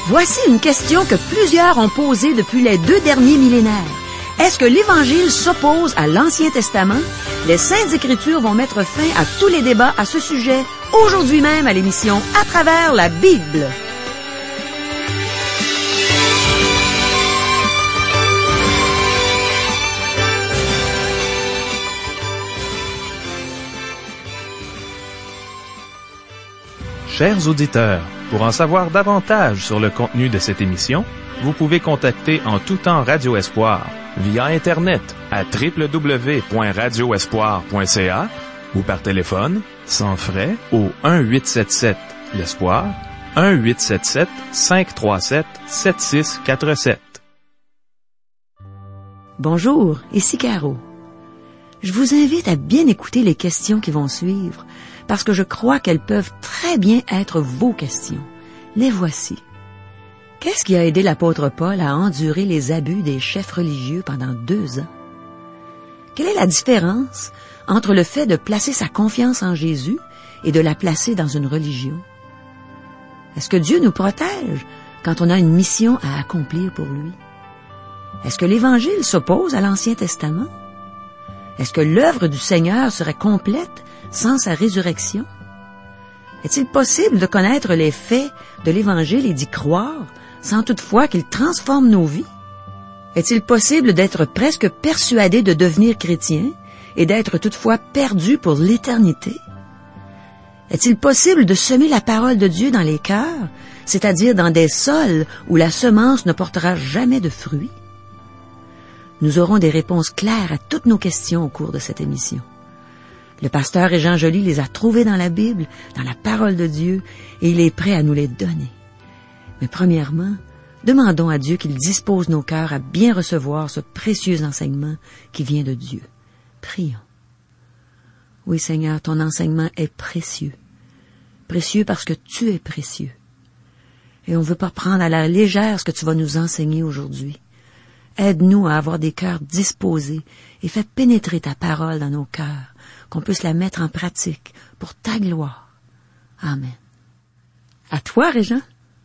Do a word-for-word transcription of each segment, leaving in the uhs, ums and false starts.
Voici une question que plusieurs ont posée depuis les deux derniers millénaires. Est-ce que l'Évangile s'oppose à l'Ancien Testament? Les Saintes Écritures vont mettre fin à tous les débats à ce sujet aujourd'hui même à l'émission À travers la Bible. Chers auditeurs, pour en savoir davantage sur le contenu de cette émission, vous pouvez contacter en tout temps Radio Espoir via Internet à w w w point radio espoir point c a ou par téléphone, sans frais, au un huit sept sept l'Espoir, un huit sept sept cinq trois sept sept six quatre sept. Bonjour, ici Caro. Je vous invite à bien écouter les questions qui vont suivre, parce que je crois qu'elles peuvent très bien être vos questions. Les voici. Qu'est-ce qui a aidé l'apôtre Paul à endurer les abus des chefs religieux pendant deux ans? Quelle est la différence entre le fait de placer sa confiance en Jésus et de la placer dans une religion? Est-ce que Dieu nous protège quand on a une mission à accomplir pour lui? Est-ce que l'Évangile s'oppose à l'Ancien Testament? Est-ce que l'œuvre du Seigneur serait complète sans sa résurrection? Est-il possible de connaître les faits de l'Évangile et d'y croire, sans toutefois qu'il transforme nos vies? Est-il possible d'être presque persuadé de devenir chrétien et d'être toutefois perdu pour l'éternité? Est-il possible de semer la parole de Dieu dans les cœurs, c'est-à-dire dans des sols où la semence ne portera jamais de fruits? Nous aurons des réponses claires à toutes nos questions au cours de cette émission. Le pasteur Jean Joly les a trouvées dans la Bible, dans la parole de Dieu, et il est prêt à nous les donner. Mais premièrement, demandons à Dieu qu'il dispose nos cœurs à bien recevoir ce précieux enseignement qui vient de Dieu. Prions. Oui, Seigneur, ton enseignement est précieux. Précieux parce que tu es précieux. Et on ne veut pas prendre à la légère ce que tu vas nous enseigner aujourd'hui. Aide-nous à avoir des cœurs disposés et fais pénétrer ta parole dans nos cœurs, qu'on puisse la mettre en pratique pour ta gloire. Amen. À toi, Régent.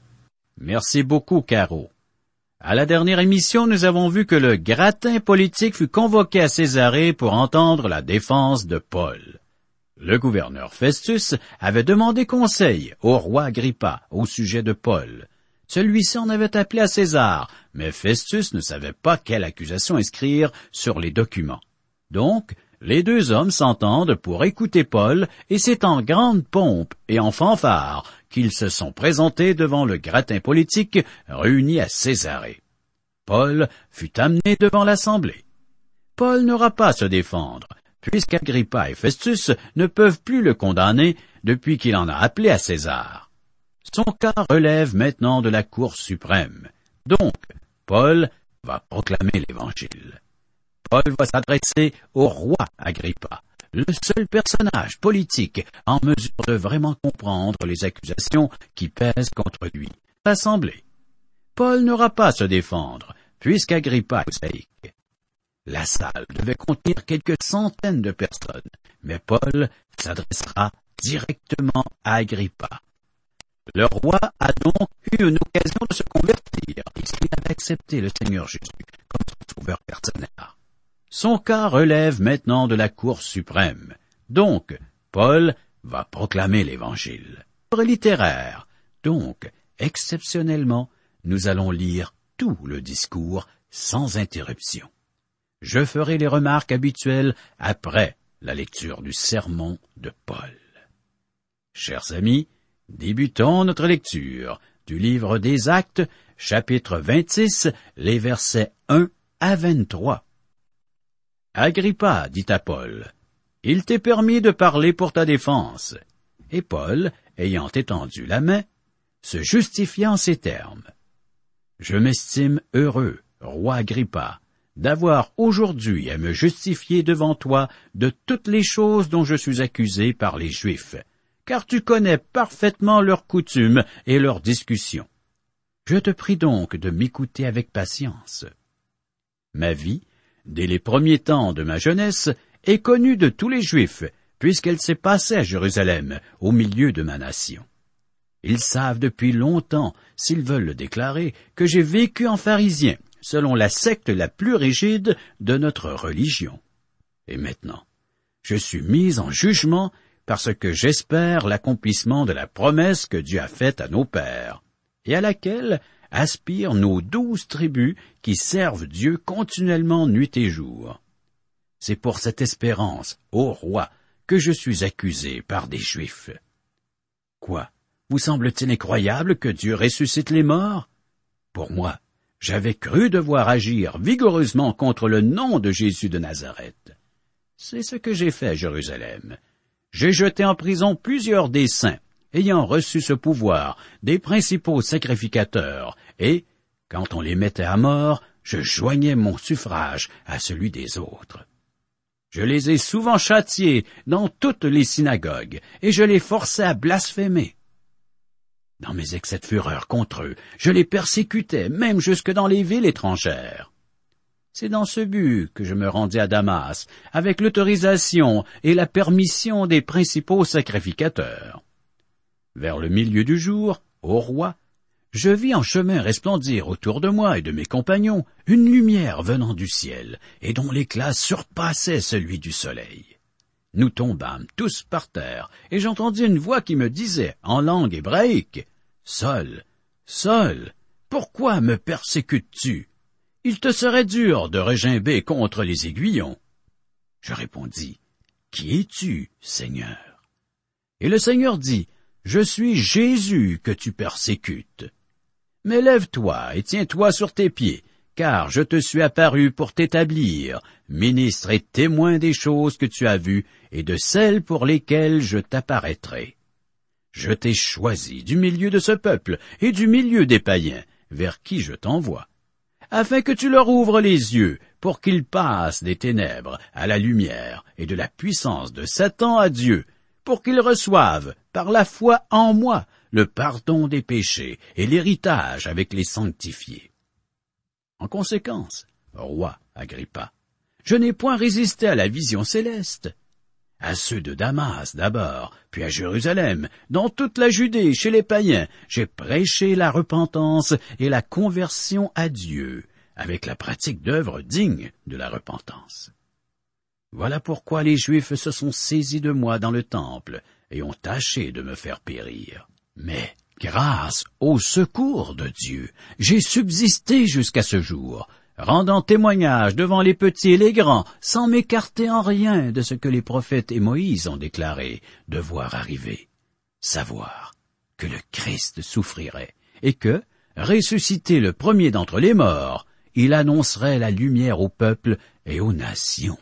Merci beaucoup, Caro. À la dernière émission, nous avons vu que le gratin politique fut convoqué à Césarée pour entendre la défense de Paul. Le gouverneur Festus avait demandé conseil au roi Agrippa au sujet de Paul. Celui-ci en avait appelé à César, mais Festus ne savait pas quelle accusation inscrire sur les documents. Donc, les deux hommes s'entendent pour écouter Paul, et c'est en grande pompe et en fanfare qu'ils se sont présentés devant le gratin politique réuni à Césarée. Paul fut amené devant l'assemblée. Paul n'aura pas à se défendre, puisqu'Agrippa et Festus ne peuvent plus le condamner depuis qu'il en a appelé à César. Son cas relève maintenant de la Cour suprême. Donc, Paul va proclamer l'Évangile. Paul va s'adresser au roi Agrippa, le seul personnage politique en mesure de vraiment comprendre les accusations qui pèsent contre lui. L'Assemblée. Paul n'aura pas à se défendre, puisqu'Agrippa est mosaïque. La salle devait contenir quelques centaines de personnes, mais Paul s'adressera directement à Agrippa. Le roi a donc eu une occasion de se convertir, puisqu'il avait accepté le Seigneur Jésus comme son sauveur personnel. Son cas relève maintenant de la Cour suprême. Donc, Paul va proclamer l'Évangile. Littéraire. Donc, exceptionnellement, nous allons lire tout le discours sans interruption. Je ferai les remarques habituelles après la lecture du sermon de Paul. Chers amis, débutons notre lecture du livre des Actes, chapitre vingt-six, les versets un à vingt-trois. Agrippa dit à Paul, « Il t'est permis de parler pour ta défense. » Et Paul, ayant étendu la main, se justifia en ces termes. « Je m'estime heureux, roi Agrippa, d'avoir aujourd'hui à me justifier devant toi de toutes les choses dont je suis accusé par les Juifs, car tu connais parfaitement leurs coutumes et leurs discussions. Je te prie donc de m'écouter avec patience. Ma vie, dès les premiers temps de ma jeunesse, est connue de tous les Juifs, puisqu'elle s'est passée à Jérusalem, au milieu de ma nation. Ils savent depuis longtemps, s'ils veulent le déclarer, que j'ai vécu en pharisien, selon la secte la plus rigide de notre religion. Et maintenant, je suis mis en jugement parce que j'espère l'accomplissement de la promesse que Dieu a faite à nos pères, et à laquelle aspirent nos douze tribus qui servent Dieu continuellement nuit et jour. C'est pour cette espérance, ô roi, que je suis accusé par des Juifs. Quoi? Vous semble-t-il incroyable que Dieu ressuscite les morts? Pour moi, j'avais cru devoir agir vigoureusement contre le nom de Jésus de Nazareth. C'est ce que j'ai fait à Jérusalem. J'ai jeté en prison plusieurs des saints, ayant reçu ce pouvoir, des principaux sacrificateurs, et, quand on les mettait à mort, je joignais mon suffrage à celui des autres. Je les ai souvent châtiés dans toutes les synagogues, et je les forçais à blasphémer. Dans mes excès de fureur contre eux, je les persécutais, même jusque dans les villes étrangères. C'est dans ce but que je me rendis à Damas, avec l'autorisation et la permission des principaux sacrificateurs. Vers le milieu du jour, ô roi, je vis en chemin resplendir autour de moi et de mes compagnons une lumière venant du ciel, et dont l'éclat surpassait celui du soleil. Nous tombâmes tous par terre, et j'entendis une voix qui me disait, en langue hébraïque, « Saul, Saul, pourquoi me persécutes-tu? Il te serait dur de regimber contre les aiguillons. » Je répondis, « Qui es-tu, Seigneur? » Et le Seigneur dit, « Je suis Jésus que tu persécutes. Mais lève-toi et tiens-toi sur tes pieds, car je te suis apparu pour t'établir, ministre et témoin des choses que tu as vues et de celles pour lesquelles je t'apparaîtrai. Je t'ai choisi du milieu de ce peuple et du milieu des païens, vers qui je t'envoie, afin que tu leur ouvres les yeux, pour qu'ils passent des ténèbres à la lumière et de la puissance de Satan à Dieu, pour qu'ils reçoivent, par la foi en moi, le pardon des péchés et l'héritage avec les sanctifiés. En conséquence, roi Agrippa, je n'ai point résisté à la vision céleste. À ceux de Damas d'abord, puis à Jérusalem, dans toute la Judée, chez les païens, j'ai prêché la repentance et la conversion à Dieu, avec la pratique d'œuvres dignes de la repentance. Voilà pourquoi les Juifs se sont saisis de moi dans le temple et ont tâché de me faire périr. Mais, grâce au secours de Dieu, j'ai subsisté jusqu'à ce jour, rendant témoignage devant les petits et les grands, sans m'écarter en rien de ce que les prophètes et Moïse ont déclaré devoir arriver, savoir que le Christ souffrirait, et que, ressuscité le premier d'entre les morts, il annoncerait la lumière au peuple et aux nations.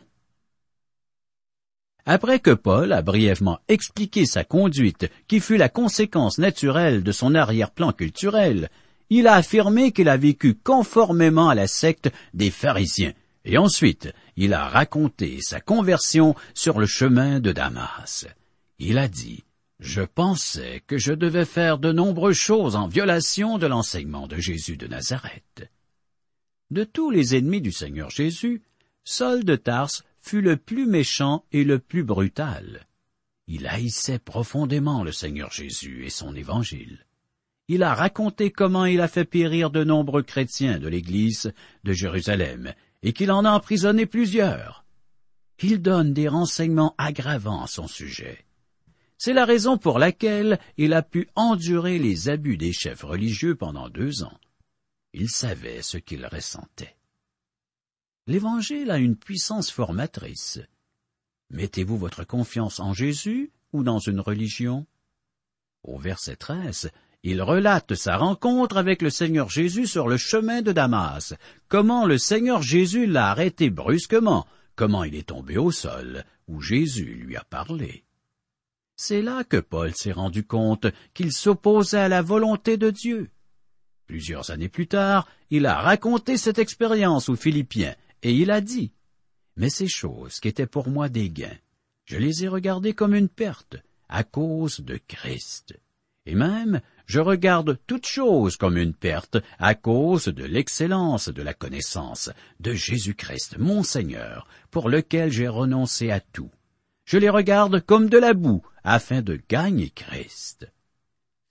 Après que Paul a brièvement expliqué sa conduite, qui fut la conséquence naturelle de son arrière-plan culturel, il a affirmé qu'il a vécu conformément à la secte des pharisiens, et ensuite il a raconté sa conversion sur le chemin de Damas. Il a dit, « Je pensais que je devais faire de nombreuses choses en violation de l'enseignement de Jésus de Nazareth. » De tous les ennemis du Seigneur Jésus, Saul de Tarse fut le plus méchant et le plus brutal. Il haïssait profondément le Seigneur Jésus et son évangile. Il a raconté comment il a fait périr de nombreux chrétiens de l'Église de Jérusalem et qu'il en a emprisonné plusieurs. Il donne des renseignements aggravants à son sujet. C'est la raison pour laquelle il a pu endurer les abus des chefs religieux pendant deux ans. Il savait ce qu'il ressentait. L'Évangile a une puissance formatrice. Mettez-vous votre confiance en Jésus ou dans une religion? Au verset treize, il relate sa rencontre avec le Seigneur Jésus sur le chemin de Damas, comment le Seigneur Jésus l'a arrêté brusquement, comment il est tombé au sol, où Jésus lui a parlé. C'est là que Paul s'est rendu compte qu'il s'opposait à la volonté de Dieu. Plusieurs années plus tard, il a raconté cette expérience aux Philippiens, et il a dit, « Mais ces choses qui étaient pour moi des gains, je les ai regardées comme une perte, à cause de Christ. Et même, je regarde toutes choses comme une perte, à cause de l'excellence de la connaissance de Jésus-Christ, mon Seigneur, pour lequel j'ai renoncé à tout. Je les regarde comme de la boue, afin de gagner Christ. »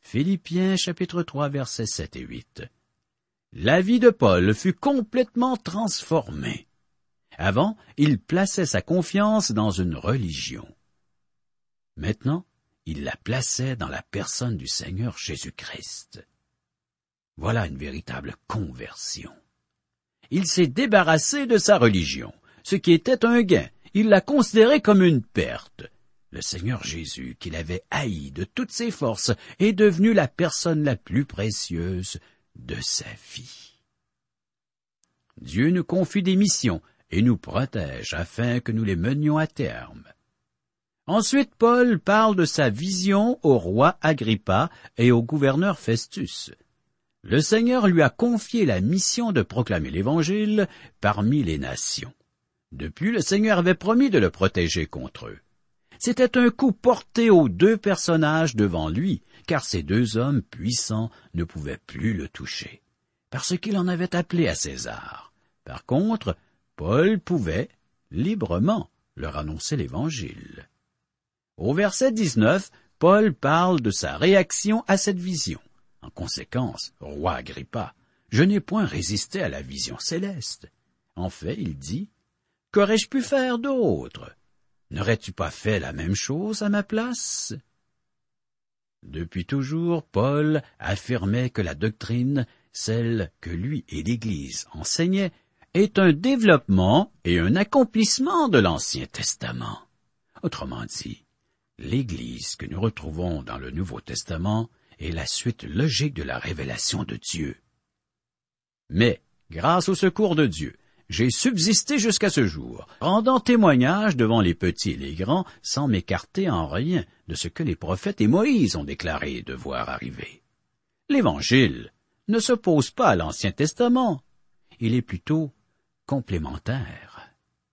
Philippiens chapitre trois versets sept et huit. La vie de Paul fut complètement transformée. Avant, il plaçait sa confiance dans une religion. Maintenant, il la plaçait dans la personne du Seigneur Jésus-Christ. Voilà une véritable conversion. Il s'est débarrassé de sa religion. Ce qui était un gain, il l'a considéré comme une perte. Le Seigneur Jésus, qu'il avait haï de toutes ses forces, est devenu la personne la plus précieuse de sa vie. Dieu nous confie des missions et nous protège afin que nous les menions à terme. Ensuite, Paul parle de sa vision au roi Agrippa et au gouverneur Festus. Le Seigneur lui a confié la mission de proclamer l'Évangile parmi les nations. Depuis, le Seigneur avait promis de le protéger contre eux. C'était un coup porté aux deux personnages devant lui, car ces deux hommes puissants ne pouvaient plus le toucher, parce qu'il en avait appelé à César. Par contre, Paul pouvait, librement, leur annoncer l'Évangile. Au verset dix-neuf, Paul parle de sa réaction à cette vision. En conséquence, roi Agrippa, je n'ai point résisté à la vision céleste. En fait, il dit, « Qu'aurais-je pu faire d'autre? N'aurais-tu pas fait la même chose à ma place? » Depuis toujours, Paul affirmait que la doctrine, celle que lui et l'Église enseignaient, est un développement et un accomplissement de l'Ancien Testament. Autrement dit, l'Église que nous retrouvons dans le Nouveau Testament est la suite logique de la révélation de Dieu. Mais, grâce au secours de Dieu, j'ai subsisté jusqu'à ce jour, rendant témoignage devant les petits et les grands, sans m'écarter en rien de ce que les prophètes et Moïse ont déclaré devoir arriver. L'Évangile ne s'oppose pas à l'Ancien Testament, il est plutôt complémentaire.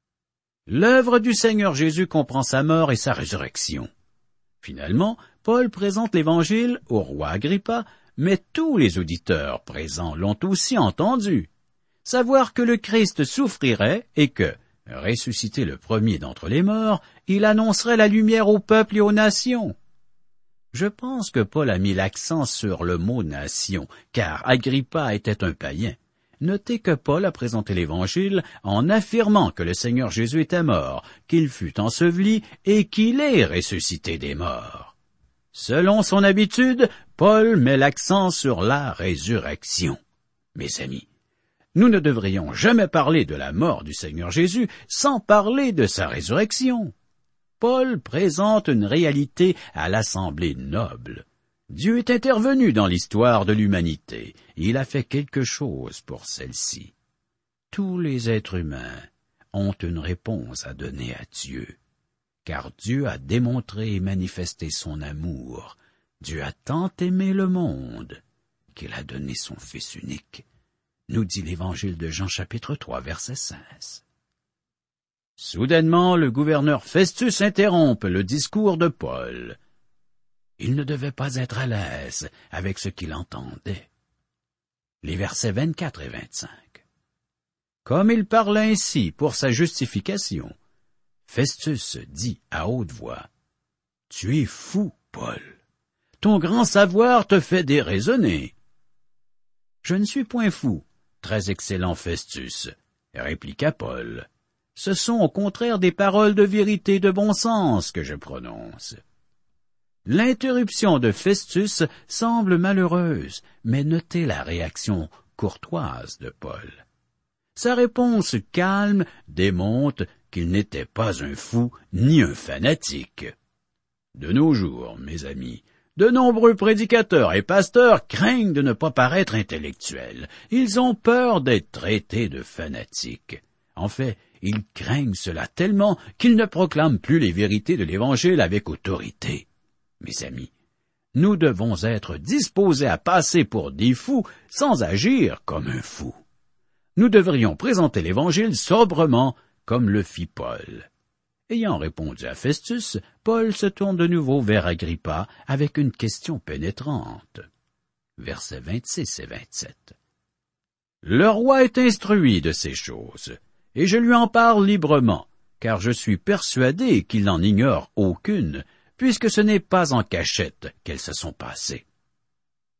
L'œuvre du Seigneur Jésus comprend sa mort et sa résurrection. Finalement, Paul présente l'Évangile au roi Agrippa, mais tous les auditeurs présents l'ont aussi entendu. Savoir que le Christ souffrirait et que, ressuscité le premier d'entre les morts, il annoncerait la lumière au peuple et aux nations. Je pense que Paul a mis l'accent sur le mot « nation », car Agrippa était un païen. Notez que Paul a présenté l'Évangile en affirmant que le Seigneur Jésus était mort, qu'il fut enseveli et qu'il est ressuscité des morts. Selon son habitude, Paul met l'accent sur la résurrection. Mes amis, nous ne devrions jamais parler de la mort du Seigneur Jésus sans parler de sa résurrection. Paul présente une réalité à l'assemblée noble. Dieu est intervenu dans l'histoire de l'humanité. Il a fait quelque chose pour celle-ci. Tous les êtres humains ont une réponse à donner à Dieu, car Dieu a démontré et manifesté son amour. Dieu a tant aimé le monde qu'il a donné son Fils unique, nous dit l'Évangile de Jean chapitre trois verset seize. Soudainement, le gouverneur Festus interrompt le discours de Paul. Il ne devait pas être à l'aise avec ce qu'il entendait. Les versets vingt-quatre et vingt-cinq. Comme il parle ainsi pour sa justification, Festus dit à haute voix, « Tu es fou, Paul. Ton grand savoir te fait déraisonner. »« Je ne suis point fou, très excellent Festus, » répliqua Paul. « Ce sont au contraire des paroles de vérité et de bon sens que je prononce. » L'interruption de Festus semble malheureuse, mais notez la réaction courtoise de Paul. Sa réponse calme démontre qu'il n'était pas un fou ni un fanatique. De nos jours, mes amis, de nombreux prédicateurs et pasteurs craignent de ne pas paraître intellectuels. Ils ont peur d'être traités de fanatiques. En fait, ils craignent cela tellement qu'ils ne proclament plus les vérités de l'Évangile avec autorité. Mes amis, nous devons être disposés à passer pour des fous sans agir comme un fou. Nous devrions présenter l'Évangile sobrement comme le fit Paul. Ayant répondu à Festus, Paul se tourne de nouveau vers Agrippa avec une question pénétrante. Versets vingt-six et vingt-sept. Le roi est instruit de ces choses, et je lui en parle librement, car je suis persuadé qu'il n'en ignore aucune, puisque ce n'est pas en cachette qu'elles se sont passées.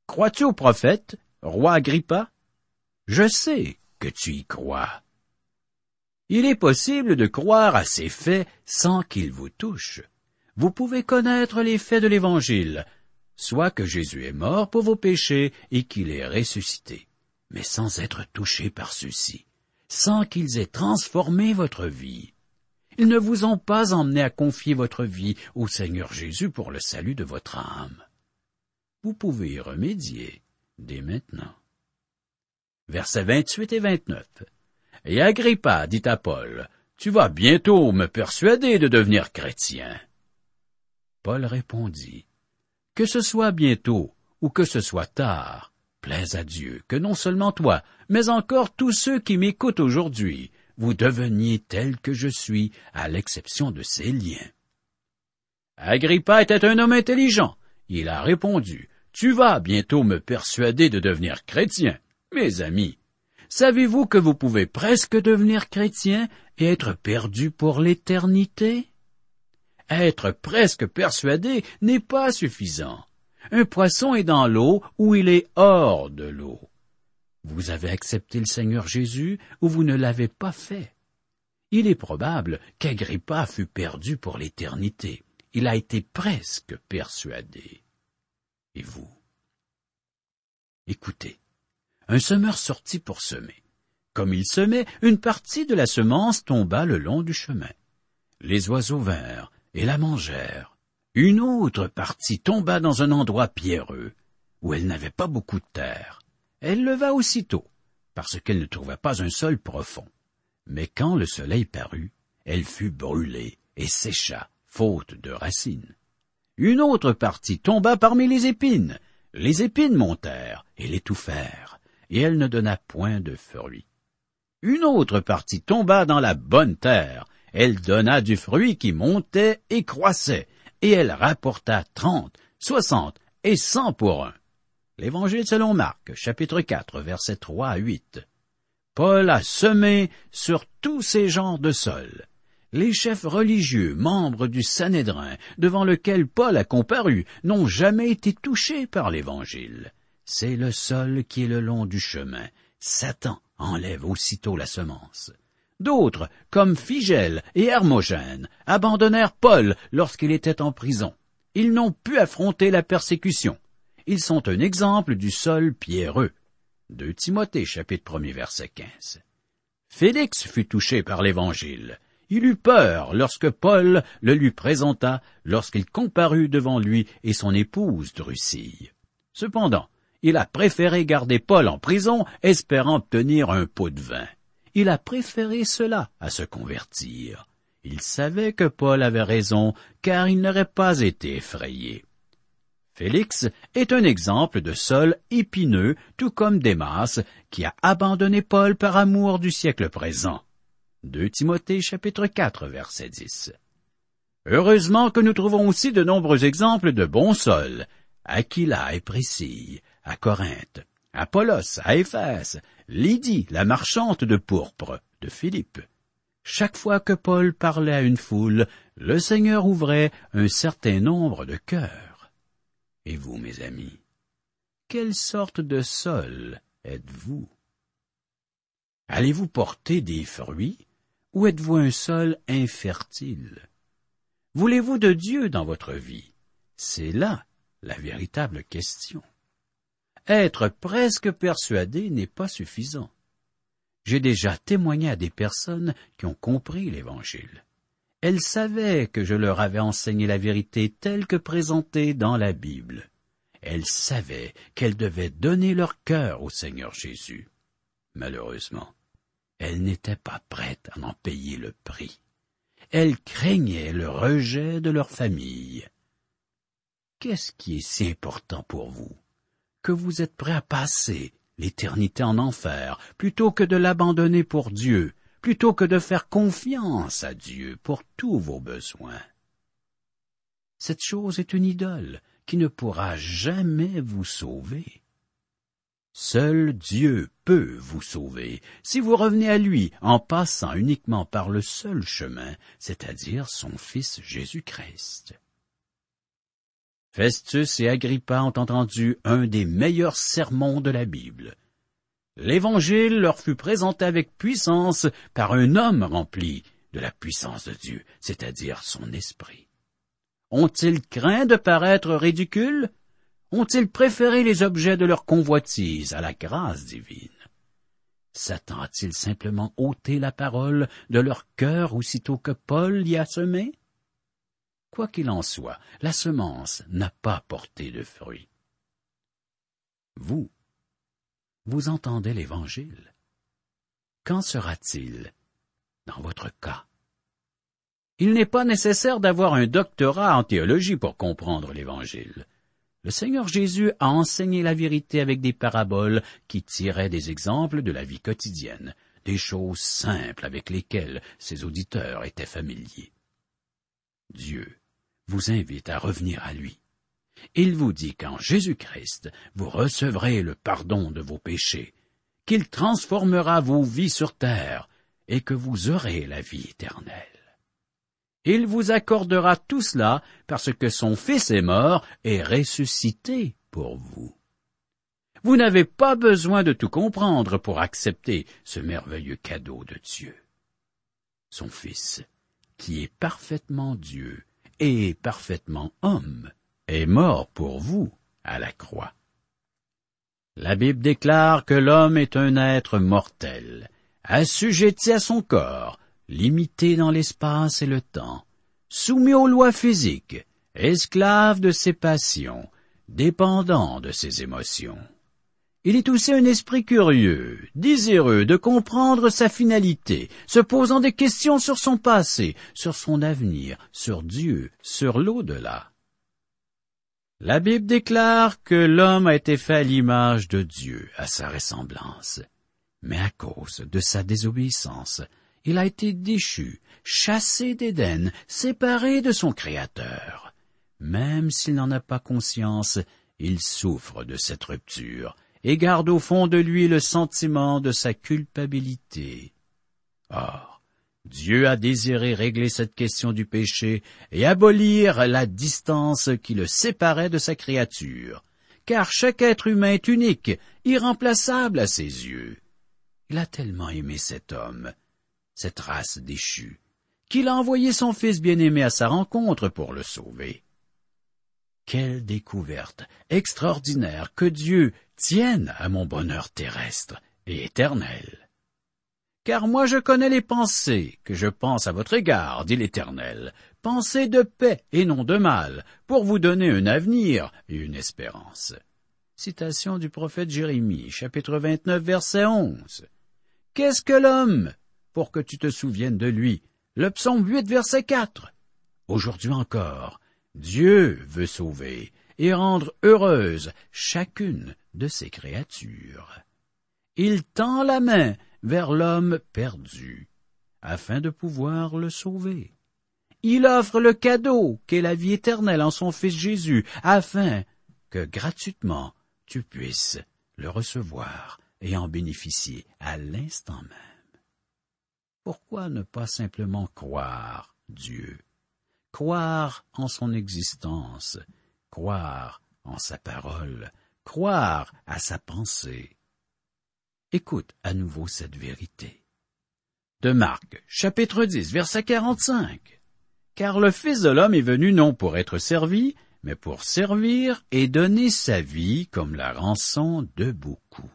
Crois-tu au prophète, roi Agrippa? Je sais que tu y crois. Il est possible de croire à ces faits sans qu'ils vous touchent. Vous pouvez connaître les faits de l'Évangile, soit que Jésus est mort pour vos péchés et qu'il est ressuscité, mais sans être touché par ceux-ci, sans qu'ils aient transformé votre vie. Ils ne vous ont pas emmené à confier votre vie au Seigneur Jésus pour le salut de votre âme. Vous pouvez y remédier dès maintenant. Versets vingt-huit et vingt-neuf. Et Agrippa dit à Paul, « Tu vas bientôt me persuader de devenir chrétien. » Paul répondit, « Que ce soit bientôt ou que ce soit tard, plaise à Dieu que non seulement toi, mais encore tous ceux qui m'écoutent aujourd'hui, vous deveniez tel que je suis, à l'exception de ces liens. » Agrippa était un homme intelligent. Il a répondu, « Tu vas bientôt me persuader de devenir chrétien. » Mes amis, savez-vous que vous pouvez presque devenir chrétien et être perdu pour l'éternité? Être presque persuadé n'est pas suffisant. Un poisson est dans l'eau ou il est hors de l'eau. Vous avez accepté le Seigneur Jésus ou vous ne l'avez pas fait. Il est probable qu'Agrippa fut perdu pour l'éternité. Il a été presque persuadé. Et vous? Écoutez. Un semeur sortit pour semer. Comme il semait, une partie de la semence tomba le long du chemin. Les oiseaux vinrent et la mangèrent. Une autre partie tomba dans un endroit pierreux, où elle n'avait pas beaucoup de terre. Elle leva aussitôt, parce qu'elle ne trouva pas un sol profond. Mais quand le soleil parut, elle fut brûlée et sécha, faute de racines. Une autre partie tomba parmi les épines. Les épines montèrent et l'étouffèrent. Et elle ne donna point de fruit. Une autre partie tomba dans la bonne terre. Elle donna du fruit qui montait et croissait, et elle rapporta trente, soixante et cent pour un. L'Évangile selon Marc, chapitre quatre, versets trois à huit. Paul a semé sur tous ces genres de sol. Les chefs religieux, membres du Sanhédrin, devant lequel Paul a comparu, n'ont jamais été touchés par l'Évangile. C'est le sol qui est le long du chemin. Satan enlève aussitôt la semence. D'autres, comme Phygel et Hermogène, abandonnèrent Paul lorsqu'il était en prison. Ils n'ont pu affronter la persécution. Ils sont un exemple du sol pierreux. deux Timothée, chapitre un, verset quinze. Félix fut touché par l'Évangile. Il eut peur lorsque Paul le lui présenta, lorsqu'il comparut devant lui et son épouse Drusille. Cependant, il a préféré garder Paul en prison, espérant obtenir un pot de vin. Il a préféré cela à se convertir. Il savait que Paul avait raison, car il n'aurait pas été effrayé. Félix est un exemple de sol épineux, tout comme Démas, qui a abandonné Paul par amour du siècle présent. deux Timothée, chapitre quatre, verset dix. Heureusement que nous trouvons aussi de nombreux exemples de bons sols. Aquila et Priscille, à Corinthe, Apollos, à Éphèse, Lydie, la marchande de pourpre, de Philippe. Chaque fois que Paul parlait à une foule, le Seigneur ouvrait un certain nombre de cœurs. Et vous, mes amis, quelle sorte de sol êtes-vous? Allez-vous porter des fruits ou êtes-vous un sol infertile? Voulez-vous de Dieu dans votre vie? C'est là la véritable question. Être presque persuadé n'est pas suffisant. J'ai déjà témoigné à des personnes qui ont compris l'Évangile. Elles savaient que je leur avais enseigné la vérité telle que présentée dans la Bible. Elles savaient qu'elles devaient donner leur cœur au Seigneur Jésus. Malheureusement, elles n'étaient pas prêtes à en payer le prix. Elles craignaient le rejet de leur famille. Qu'est-ce qui est si important pour vous, que vous êtes prêt à passer l'éternité en enfer, plutôt que de l'abandonner pour Dieu, plutôt que de faire confiance à Dieu pour tous vos besoins? Cette chose est une idole qui ne pourra jamais vous sauver. Seul Dieu peut vous sauver si vous revenez à lui en passant uniquement par le seul chemin, c'est-à-dire son Fils Jésus-Christ. Festus et Agrippa ont entendu un des meilleurs sermons de la Bible. L'Évangile leur fut présenté avec puissance par un homme rempli de la puissance de Dieu, c'est-à-dire son esprit. Ont-ils craint de paraître ridicules? Ont-ils préféré les objets de leur convoitise à la grâce divine? Satan a-t-il simplement ôté la parole de leur cœur aussitôt que Paul l'y a semé? Quoi qu'il en soit, la semence n'a pas porté de fruit. Vous, vous entendez l'Évangile. Qu'en sera-t-il dans votre cas? Il n'est pas nécessaire d'avoir un doctorat en théologie pour comprendre l'Évangile. Le Seigneur Jésus a enseigné la vérité avec des paraboles qui tiraient des exemples de la vie quotidienne, des choses simples avec lesquelles ses auditeurs étaient familiers. Dieu vous invite à revenir à lui. Il vous dit qu'en Jésus-Christ, vous recevrez le pardon de vos péchés, qu'il transformera vos vies sur terre et que vous aurez la vie éternelle. Il vous accordera tout cela parce que son Fils est mort et ressuscité pour vous. Vous n'avez pas besoin de tout comprendre pour accepter ce merveilleux cadeau de Dieu. Son Fils, qui est parfaitement Dieu et parfaitement homme, est mort pour vous à la croix. La Bible déclare que l'homme est un être mortel, assujetti à son corps, limité dans l'espace et le temps, soumis aux lois physiques, esclave de ses passions, dépendant de ses émotions. Il est aussi un esprit curieux, désireux de comprendre sa finalité, se posant des questions sur son passé, sur son avenir, sur Dieu, sur l'au-delà. La Bible déclare que l'homme a été fait à l'image de Dieu, à sa ressemblance. Mais à cause de sa désobéissance, il a été déchu, chassé d'Éden, séparé de son Créateur. Même s'il n'en a pas conscience, il souffre de cette rupture et garde au fond de lui le sentiment de sa culpabilité. Or, Dieu a désiré régler cette question du péché et abolir la distance qui le séparait de sa créature, car chaque être humain est unique, irremplaçable à ses yeux. Il a tellement aimé cet homme, cette race déchue, qu'il a envoyé son Fils bien-aimé à sa rencontre pour le sauver. Quelle découverte extraordinaire que Dieu tienne à mon bonheur terrestre et éternel. Car moi je connais les pensées que je pense à votre égard, dit l'Éternel, pensées de paix et non de mal, pour vous donner un avenir et une espérance. Citation du prophète Jérémie, chapitre vingt-neuf, verset onze. Qu'est-ce que l'homme, pour que tu te souviennes de lui? Le psaume huit, verset quatre. Aujourd'hui encore, Dieu veut sauver et rendre heureuse chacune de ses créatures. Il tend la main vers l'homme perdu, afin de pouvoir le sauver. Il offre le cadeau qu'est la vie éternelle en son Fils Jésus, afin que gratuitement tu puisses le recevoir et en bénéficier à l'instant même. Pourquoi ne pas simplement croire Dieu, croire en son existence, croire en sa parole, croire à sa pensée? Écoute à nouveau cette vérité. De Marc, chapitre dix, verset quarante-cinq. Car le Fils de l'homme est venu non pour être servi, mais pour servir et donner sa vie comme la rançon de beaucoup.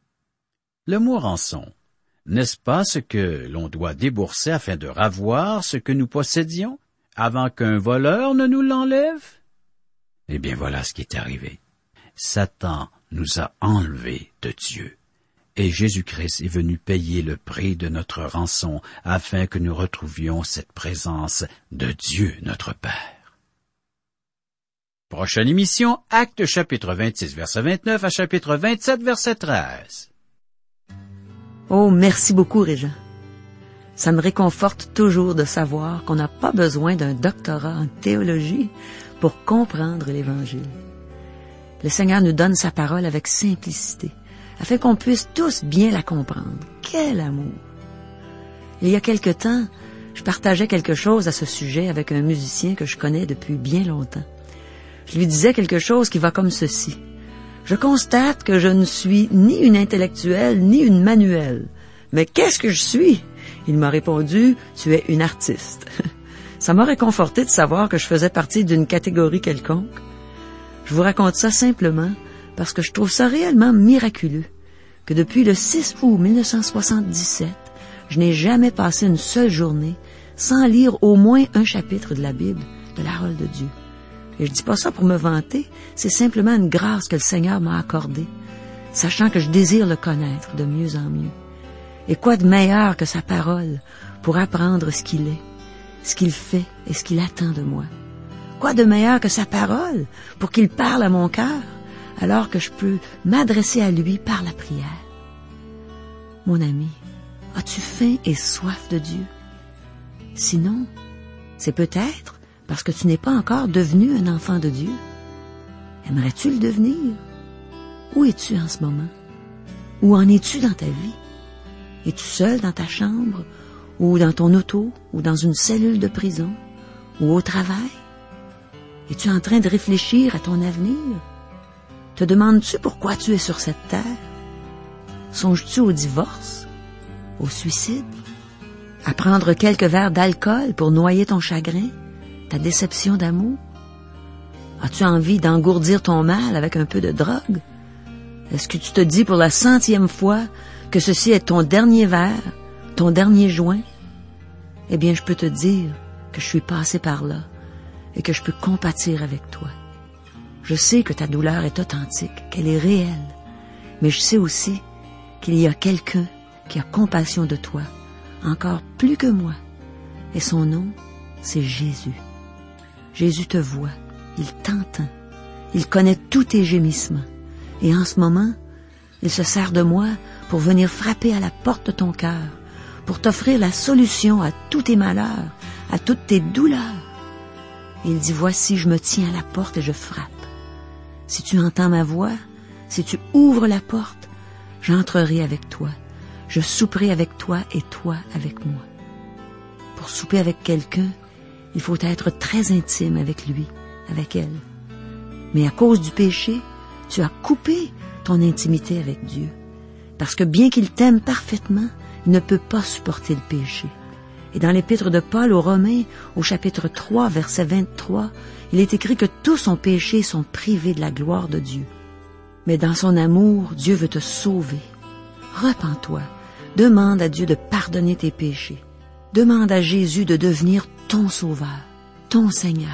Le mot rançon, n'est-ce pas ce que l'on doit débourser afin de ravoir ce que nous possédions, avant qu'un voleur ne nous l'enlève? Eh bien voilà ce qui est arrivé. Satan nous a enlevés de Dieu. Et Jésus-Christ est venu payer le prix de notre rançon afin que nous retrouvions cette présence de Dieu notre Père. Prochaine émission, Actes chapitre vingt-six, verset vingt-neuf à chapitre vingt-sept, verset treize. Oh, merci beaucoup, Régent. Ça me réconforte toujours de savoir qu'on n'a pas besoin d'un doctorat en théologie pour comprendre l'Évangile. Le Seigneur nous donne sa parole avec simplicité, afin qu'on puisse tous bien la comprendre. Quel amour! Il y a quelque temps, je partageais quelque chose à ce sujet avec un musicien que je connais depuis bien longtemps. Je lui disais quelque chose qui va comme ceci. Je constate que je ne suis ni une intellectuelle ni une manuelle. Mais qu'est-ce que je suis? Il m'a répondu, tu es une artiste. Ça m'a réconforté de savoir que je faisais partie d'une catégorie quelconque. Je vous raconte ça simplement parce que je trouve ça réellement miraculeux que depuis le six août mille neuf cent soixante-dix-sept, je n'ai jamais passé une seule journée sans lire au moins un chapitre de la Bible, de la parole de Dieu. Et je dis pas ça pour me vanter, c'est simplement une grâce que le Seigneur m'a accordée, sachant que je désire le connaître de mieux en mieux. Et quoi de meilleur que sa parole pour apprendre ce qu'il est, ce qu'il fait et ce qu'il attend de moi? Quoi de meilleur que sa parole pour qu'il parle à mon cœur, alors que je peux m'adresser à lui par la prière? Mon ami, as-tu faim et soif de Dieu? Sinon, c'est peut-être parce que tu n'es pas encore devenu un enfant de Dieu. Aimerais-tu le devenir? Où es-tu en ce moment? Où en es-tu dans ta vie? Es-tu seul dans ta chambre, ou dans ton auto, ou dans une cellule de prison, ou au travail? Es-tu en train de réfléchir à ton avenir? Te demandes-tu pourquoi tu es sur cette terre? Songes-tu au divorce? Au suicide? À prendre quelques verres d'alcool pour noyer ton chagrin? Ta déception d'amour? As-tu envie d'engourdir ton mal avec un peu de drogue? Est-ce que tu te dis pour la centième fois que ceci est ton dernier verre, ton dernier joint? Eh bien, je peux te dire que je suis passé par là et que je peux compatir avec toi. Je sais que ta douleur est authentique, qu'elle est réelle, mais je sais aussi qu'il y a quelqu'un qui a compassion de toi, encore plus que moi, et son nom, c'est Jésus. Jésus te voit, il t'entend, il connaît tous tes gémissements, et en ce moment, il se sert de moi pour venir frapper à la porte de ton cœur, pour t'offrir la solution à tous tes malheurs, à toutes tes douleurs. Et il dit, voici, je me tiens à la porte et je frappe. Si tu entends ma voix, si tu ouvres la porte, j'entrerai avec toi, je souperai avec toi et toi avec moi. Pour souper avec quelqu'un, il faut être très intime avec lui, avec elle. Mais à cause du péché, tu as coupé ton intimité avec Dieu. Parce que bien qu'il t'aime parfaitement, il ne peut pas supporter le péché. Et dans l'épître de Paul aux Romains, au chapitre trois, verset vingt-trois, il est écrit que tous ont péché et sont privés de la gloire de Dieu. Mais dans son amour, Dieu veut te sauver. Repens-toi. Demande à Dieu de pardonner tes péchés. Demande à Jésus de devenir ton sauveur, ton Seigneur.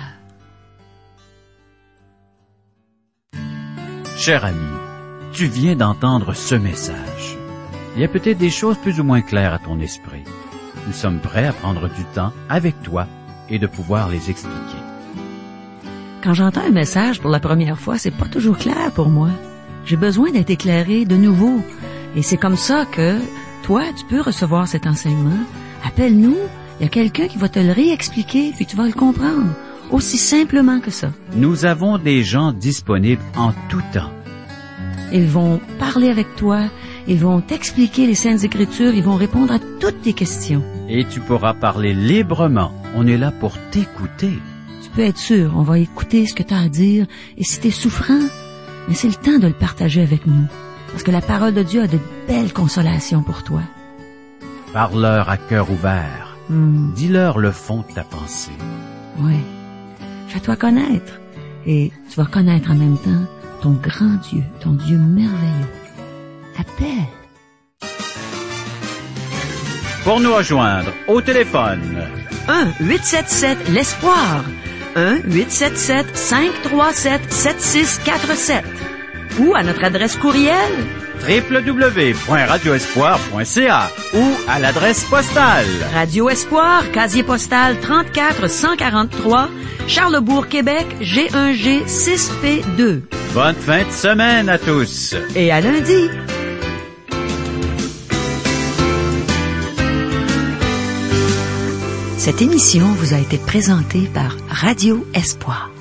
Cher ami, tu viens d'entendre ce message. Il y a peut-être des choses plus ou moins claires à ton esprit. Nous sommes prêts à prendre du temps avec toi et de pouvoir les expliquer. Quand j'entends un message pour la première fois, c'est pas toujours clair pour moi. J'ai besoin d'être éclairé de nouveau. Et c'est comme ça que toi, tu peux recevoir cet enseignement. Appelle-nous, il y a quelqu'un qui va te le réexpliquer, puis tu vas le comprendre. Aussi simplement que ça. Nous avons des gens disponibles en tout temps. Ils vont parler avec toi, ils vont t'expliquer les Saintes Écritures, ils vont répondre à toutes tes questions. Et tu pourras parler librement. On est là pour t'écouter. Tu peux être sûr, on va écouter ce que tu as à dire, et si tu es souffrant, mais c'est le temps de le partager avec nous, parce que la parole de Dieu a de belles consolations pour toi. Parle-leur à cœur ouvert. Hmm. Dis-leur le fond de ta pensée. Oui. Fais-toi connaître, et tu vas connaître en même temps ton grand Dieu, ton Dieu merveilleux. Appelle. Pour nous rejoindre, au téléphone. un huit sept sept l'espoir. un huit sept sept cinq trois sept sept six quatre sept. Ou à notre adresse courriel w w w point radio espoir point c a ou à l'adresse postale. Radio Espoir, casier postal trente-quatre cent quarante-trois, Charlesbourg, Québec, G un G six P deux. Bonne fin de semaine à tous. Et à lundi. Cette émission vous a été présentée par Radio Espoir.